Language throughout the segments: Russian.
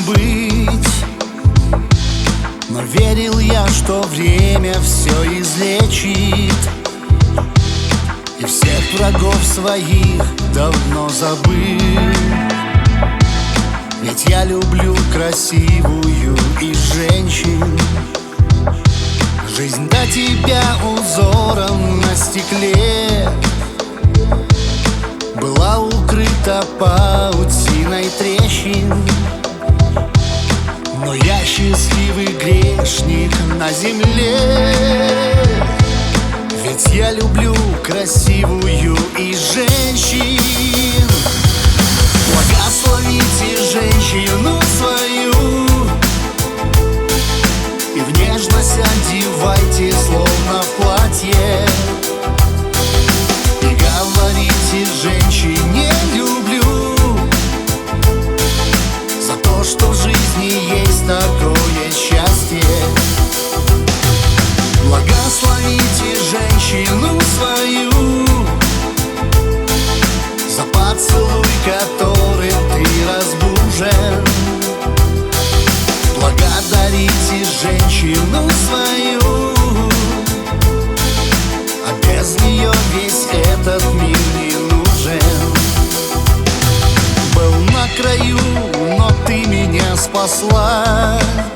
быть. Но верил я, что время все излечит, и всех врагов своих давно забыл. Ведь я люблю красивую и женщин. Жизнь до тебя узором на стекле была укрыта паутиной трещин. Но я счастливый грешник на земле, ведь я люблю красивую и женщин. Благословите женщину свою и в нежность одевайте, словно в платье. И говорите женщине люблю за то, что в жизни есть такое счастье. Благословите женщину свою за поцелуй, которым ты разбужен. Благодарите женщину свою, а без нее весь этот мир не нужен. Был на краю, но ты меня спасла.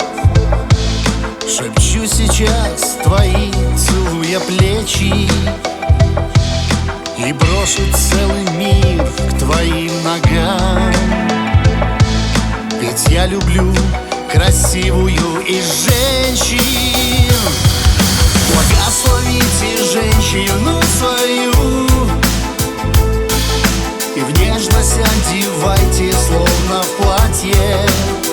Шепчу сейчас твои, целуя плечи, и брошу целый мир к твоим ногам. Ведь я люблю красивую и женщин. Благословите женщину свою и в нежность одевайте, словно в платье.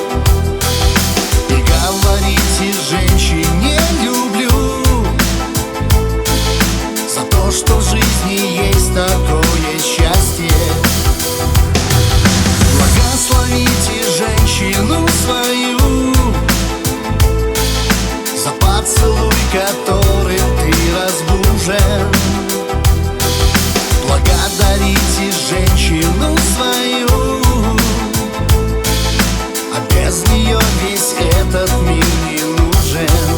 И говорите женщине люблю за то, что в жизни есть такое счастье. Благословите женщину свою за поцелуй, которым ты разбужен. Благодарите женщину свою, а без нее весь этот мир не нужен.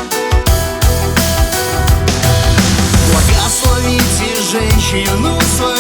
Женщину свою